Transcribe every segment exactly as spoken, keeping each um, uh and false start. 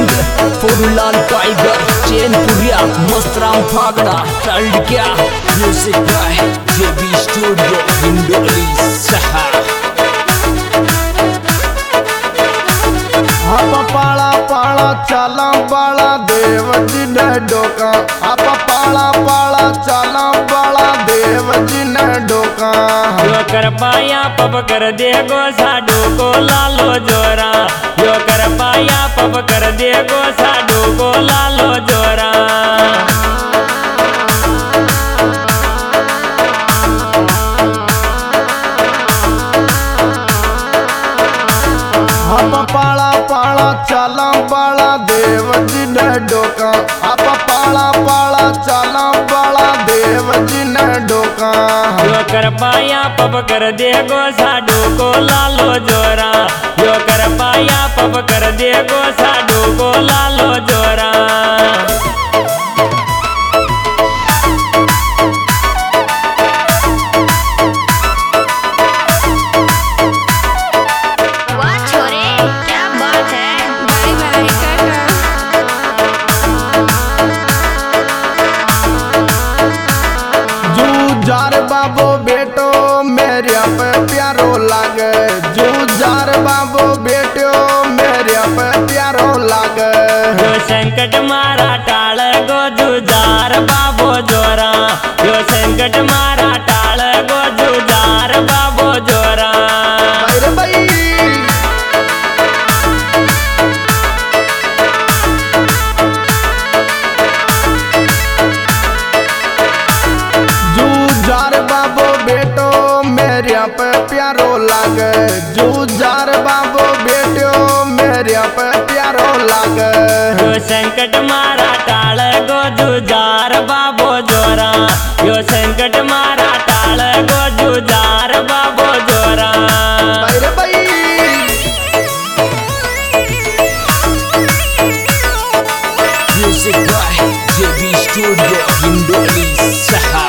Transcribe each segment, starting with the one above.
Singer Phoollal tiger Chainpuriya Mastram फागड़ा टल्ड क्या music by JB studio Hindoli सहा। आप पाला पाला चाला बाला देव जी ने डोका। आप पाला पाला चाला बाला देव जी ने डोका। यो कर पाया पप कर दे गो साडू को लालो जोरा। यो कर पाया पप कर दे गो साडू को लालो जोरा। आप पाला पाला चाला बाला देव जी ने डोका। आप पाला पाला चाला बाला देव जी ने डोका। यो कर पाया पप कर दे गो साडू को लालो जोरा। यो कर पाया पप कर दे गो साडू को लालो जोरा। जूझार बाबो बेटो मेरे पे प्यारो लागे। जूझार बाबो बेटो मेरे पे प्यारो लागे। यो संकट मारा टाल गो जूझार बाबो जोरा। यो संकट मारा टाल गो जूझार बाबो जोरा। अरे भाई जूझार बाबो बेटो मेरे पे प्यारो लागे। जूझार बाबो बेटो मेरे पे प्यारो लागे। यो संकट मारा टाल गो जूझार बाबो जोरा। यो संकट मारा टाल गो जूझार बाबो जोरा। अरे भाई music by JB studio Hindoli सहा।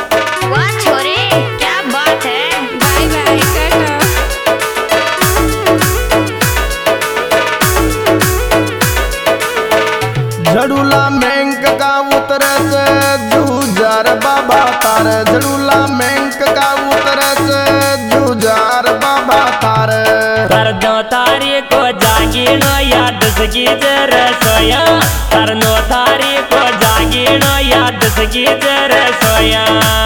झड़ूला मेंक का उतरे से जूझार बाबा तारे। झड़ूला मेंक का उतरे से जूझार बाबा तारे। कर दो तारी को जागीनो याद सकी जर सोया। कर नो तारी को जागीनो याद सकी जर सोया।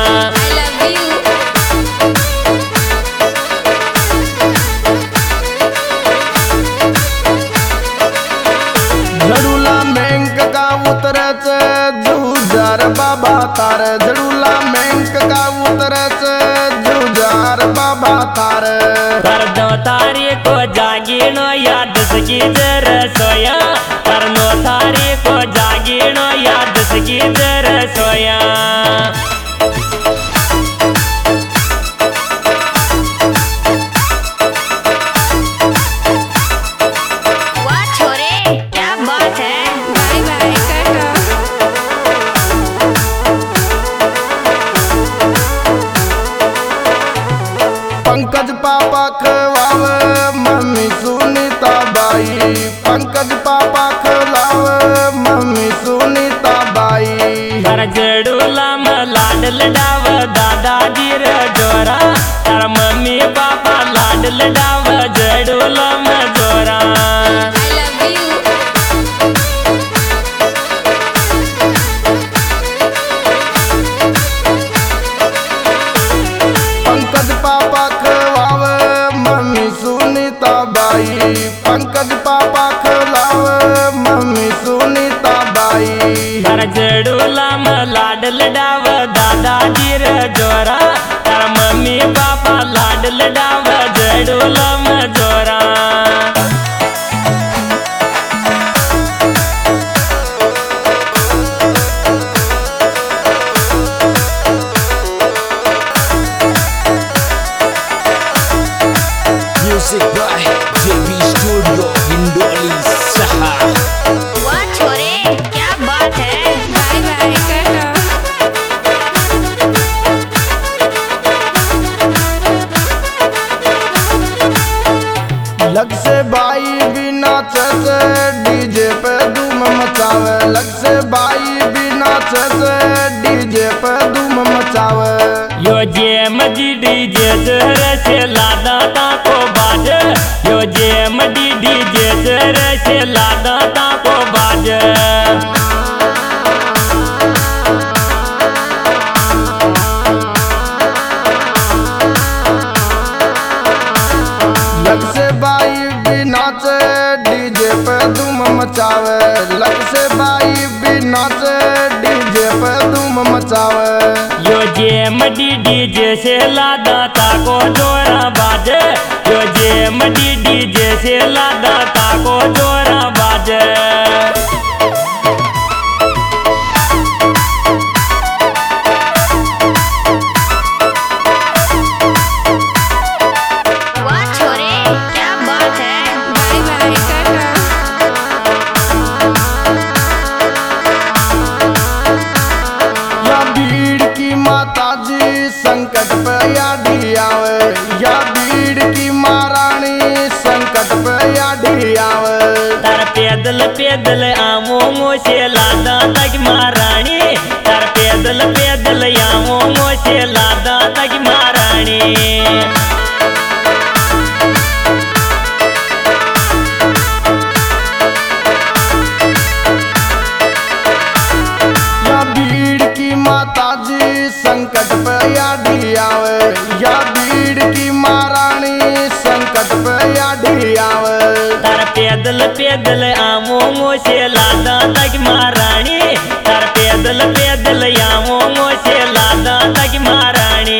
झड़ूला मेंक का उतरे से जूझार बाबा तारे। झड़ूला मेंक का उतरे से जूझार बाबा तारे। कर दो तारी को जागीनो याद सकी जर सोया। कर नो तारी को जागीनो याद सकी जर सोया। पंकज पापा खवावे मम्मी सुनीता बाई। पंकज पापा खिलावे मम्मी सुनीता बाई। कर जड़ूला में लाड लडाव दादाजी रे जोरा। कर मम्मी पापा लाड लडाव जड़ूला में जोरा। पंकज पापा खवावे मम्मी सुनीता बाई। पंकज पापा खिलावे मम्मी सुनीता बाई। कर जड़ूला में लाड लडाव दादाजी रे जोरा। कर मम्मी पापा लाड लडाव जड़ूला में जोरा। Music by JB studio Hindoli सहा। वाह छोरे क्या बात है। बाय बाय करना। डीजे जर से लादा ताको बाज यो जेम डी डीजे जर से लादा ताको बाज लग से बाई भी नाचे डीजे पे धूम मचावे लग से बाई भी नाचे डीजे पे धूम मचावे यो जेम डी डीजे से लादा ताको जोरा बाज यो जेम डी डीजे से लादा ताको जोरा बाज वाह छोरे क्या बात है बाय बाय टाटा या भीड़ की माता जी संकट पे यादी आवे या भीड़ की महारानी संकट पे यादी आवे तार पैदल पैदल आवो मोसे लादा तक महारानी तार पैदल पैदल आवो मोसे लादा तक महारानी या भीड़ की माता जी संकट पे यादी आवे या भीड़ की महारानी संकट पे यादी आवे तार पैदल पैदल आवो मोसे लादा तक महारानी तार पैदल पैदल आवो मोसे लादा तक महारानी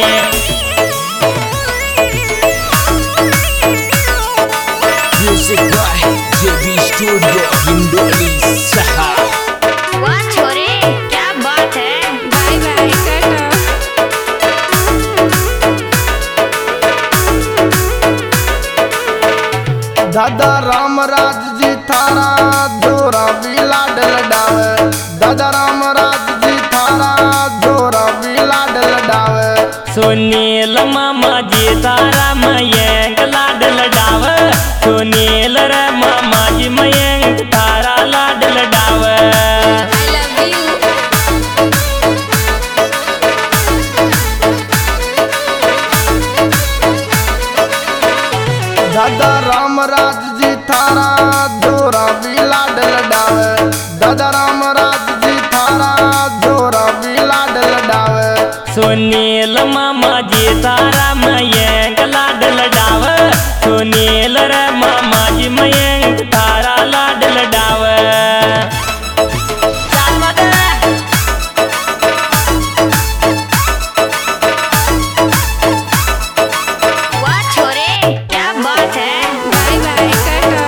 Music by J B Studio Hindoli Saha. वाह छोरे क्या बात है बाय बाय टाटा दादा राम राज जी थारा जोरा भी लाड लडावे दादा राम राज जी थारा जोरा भी लाड लडावे सुनील मामा जी तारा मयंक लाड लडाव सुनील रे मामा जी मयंक तारा लाड लडाव आई लव यू दादा राम राज जी थारा जोरा भी लाड लडावे दादा राम राज जी थारा जोरा भी लाड लडावे सुनील मामा जी तारा मयंक लाड लडाव सुनील रे मामा जी मयंक तारा लाड लडाव वाह छोरे क्या बात है बाय बाय टाटा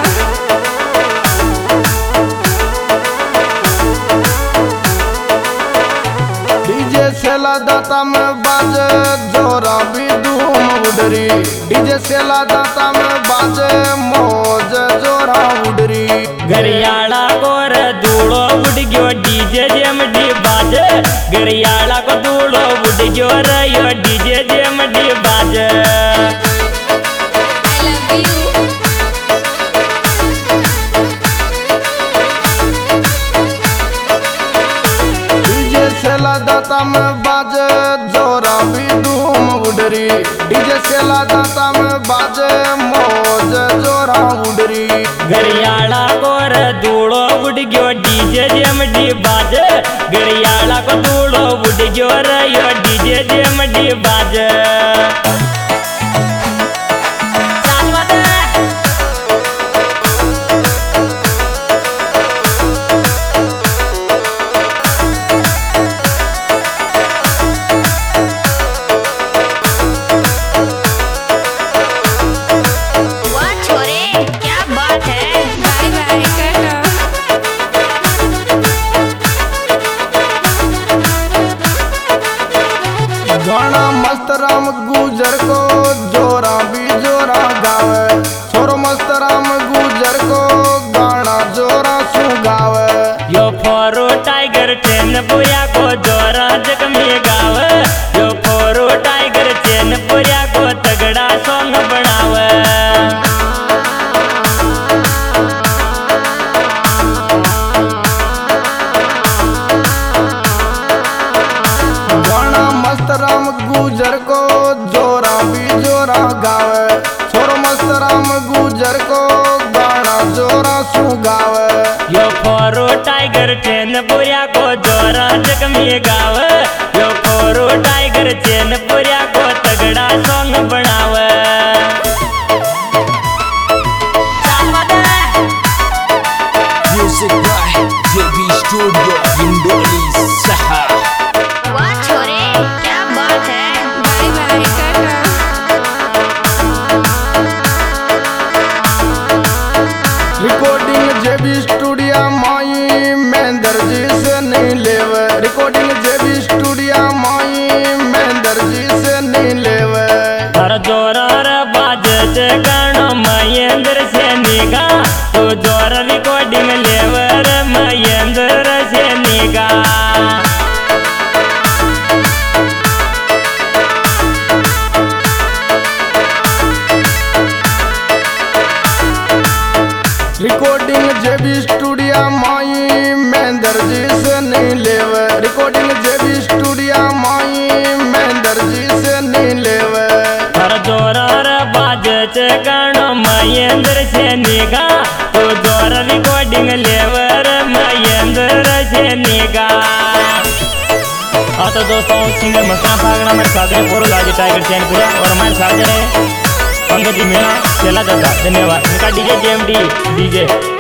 डीजे सेला दाता में बाजे जोरा भी धूम उडरी डीजे सेला दाता में बाजे मौज जोरा उडरी गरियाला गोर धूड़ो उड़ गयो डीजे जेम डी बाज गरियाला को धूड़ो उड़ गयो रे यो डीजे जेम डी बाज आई लव यू डीजे सेला दाता में बाजे जोरा भी धूम उडरी डीजे सेला दाता में बाजे मौज जोरा उडरी गरियाला गोर धूड़ो उड़ गयो डीजे जेम डी बाज गरियाला को धूड़ो उड़ गयो रे यो डीजे जेम डी बाज वाह छोरे क्या बात है बाय बाय टाटा गाना मस्त राम गुजर को जोरा भी जोरा गावे छोरो मस्त राम गुजर को गाना जोरा सु गावे यो फोरो टाइगर चैन पुया को जोरा जग में गाव यो फोरो टाइगर चैन पुया को तगड़ा सॉन्ग बनाव गाना मस्त राम गुजर को जोरा टाइगर चैन पुरिया को जोरा जख्मी गाव यो कोरो टाइगर चैन पुरिया को तगड़ा सॉन्ग बनाव Music by J B Studio Hindoli Saha. वाह छोरे क्या बात है भाई भाई काका रिकॉर्डिंग जेबी स्टूडियो माई महेंद्र जी से नहीं लेवे रिकॉर्डिंग जेबी स्टूडियो माई महेंद्र जी से नहीं लेवे हर जोरा रे बाजे गानो महेंद्र से निगा तो जोर रिकॉर्डिंग लेवर महेंद्र से निगा रिकॉर्डिंग जेबी स्टूडियो माई महेंद्र जी से नहीं लेवे रिकॉर्डिंग जेबी स्टूडियो माई महेंद्र जी से नहीं लेवे हर जोरा रे बाजे गानो महेंद्र से निगा तो जोर रिकॉर्डिंग लेवर महेंद्र से निगा। हाँ तो दोस्तों सिंगर मस्तान फागड़ा मेरे साथ है पूरा लाजी टाइगर चैन पूरा और हमारे साथ है पंकज जी मीणा चला जाता धन्यवाद इनका डीजे जेएमडी डीजे